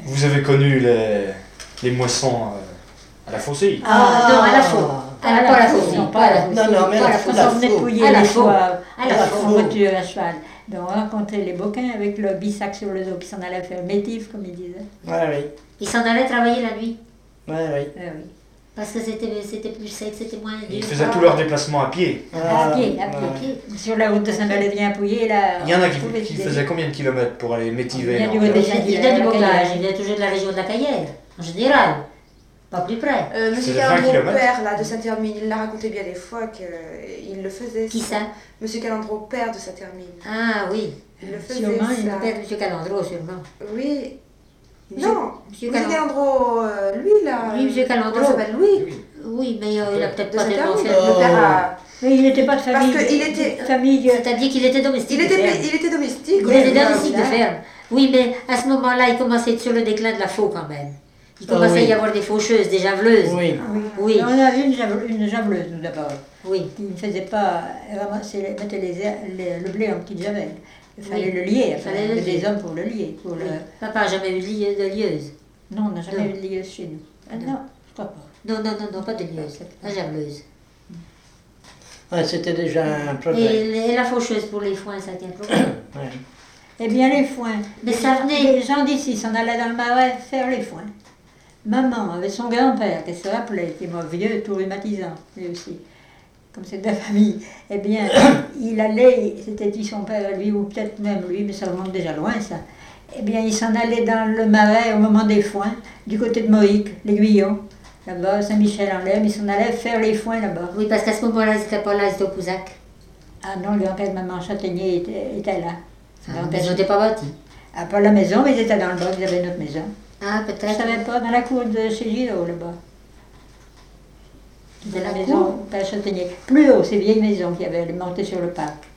Vous avez connu les moissons à la faucille? Non, à la faux. Pas la faucille. Non, pas à la faucille. Non, mais Pas à la la faucille. faux. On venait de pouiller À la les faux. soirs À la en faux. voiture à cheval. Donc on rencontrait les Boquins avec le bissac sur le dos qui s'en allait faire métif, comme ils disaient. Ouais, oui. Ils s'en allaient travailler la nuit. Ouais, oui. Oui. Parce que c'était plus sec, c'était moins dur. Ils faisaient tous leurs déplacements à pied. À pied, à ouais. pied. Sur la route de Saint-Valévien-Pouillé, là. Il y en a on pouvait qui se faisaient combien de kilomètres pour aller métiver? Il y a non du Il Déjà, vient du la Bocage, Cayenne. il vient toujours de la région de la Cayenne, en général. Pas plus près. C'est Monsieur de 20 Calandro, kilomètres. père là, de Saint-Hermine, il l'a raconté bien des fois qu'il le faisait. Qui ça? Monsieur Calandro, père de Saint-Hermine. Ah oui. Il le faisait. Sûrement, il ça. Le père de M. Calandro, sûrement. Oui. Monsieur- Non, Monsieur Monsieur Calandro. Calandro, lui là. Oui, Monsieur Calandro. Comment il s'appelle Louis Oui, mais il a peut-être de pas tellement Saint-Hermine. fait. Le père a. Mais il n'était pas de famille. Parce qu'il était- Famille. C'est-à-dire qu'il était domestique. Il de ferme. était domestique. Il oui, était voilà. domestique de ferme. Oui, mais à ce moment-là, il commençait à être sur le déclin de la faux quand même. Il commençait oui. à y avoir des faucheuses, des javeleuses. Oui. Oui. On a vu une javeleuse, nous, d'abord, Oui. qui ne faisait pas ramasser, mettait le blé en petites javelles. Il fallait Oui. le lier, Il fallait le lier. des hommes pour le lier. Pour le... Papa n'a jamais eu de lieuse. Non, on n'a jamais Non. eu de lieuse chez nous. Ah, Non. non, je crois pas. Non, pas de lieuse. La javeleuse. Ouais, c'était déjà un progrès. Et la faucheuse pour les foins, ça tient problème. Ouais. Eh bien, les foins. Mais ça venait- Les gens d'ici s'en allaient dans le marais faire les foins. Maman, avec son grand-père, qui se rappelait, qui est mort vieux, tout rhumatisant, lui aussi, comme c'est de la famille, eh bien, il allait, c'était dit son père, lui, ou peut-être même lui, mais ça remonte déjà loin, ça. Eh bien, il s'en allait dans le marais au moment des foins, du côté de Moïque, l'Aiguillon, là-bas, Saint-Michel-en-Lem, il s'en allait faire les foins là-bas. Oui, parce qu'à ce moment-là, ils n'étaient pas là, ils étaient au Pouzac. Ah non, le grand-père de maman Châtaignier était là. Ah, Grand-père- ils n'étaient pas bâtis. Ah, pas la maison, mais ils étaient dans le bas, ils avaient notre maison. Ah, Je peut-être. savais pas, dans la cour de chez Giraud, là-bas. De la Dans la maison, cour Père Châtaignier. Plus haut, ces vieilles maisons qui avaient monté sur le parc.